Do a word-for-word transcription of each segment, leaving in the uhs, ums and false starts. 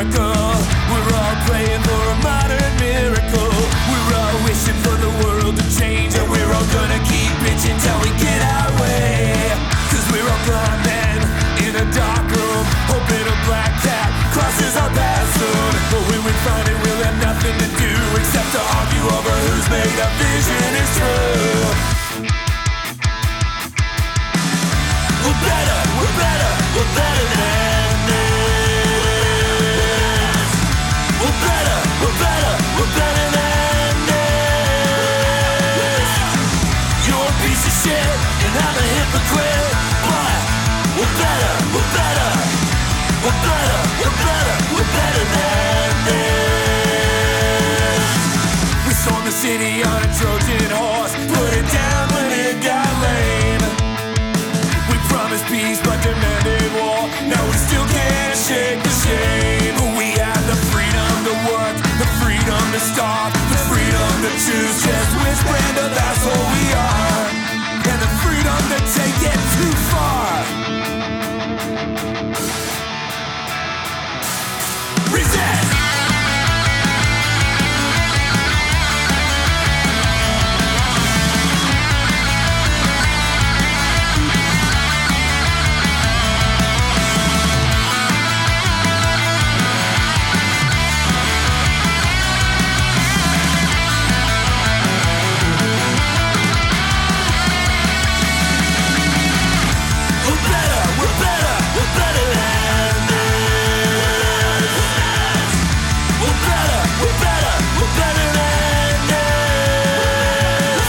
America. We're all praying for a modern miracle. We're all wishing for the world to change, and we're all gonna keep bitching till we get our way. Cause we're all blind men in a dark room, hoping a black cat crosses our path soon. But when we find it, we'll have nothing to do except to argue over whose made up vision is true. We're better, we're better, we're better than this. We're better, we're better, we're better than this. You're a piece of shit and I'm a hypocrite, but we're better, we're better, we're better, we're better, we're better than this. We stormed the city on a Trojan horse, put it down when it got lame. We promised peace but demanded war. Now we still can't shake the shame. We have the freedom to work, the freedom to starve, the freedom to choose just which brand of asshole we are, and the freedom to take it too far. Resist!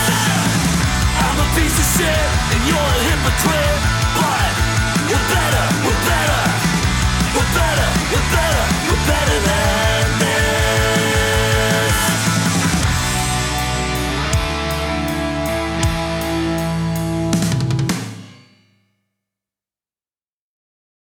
Shit, and you're a hypocrite, but we're better.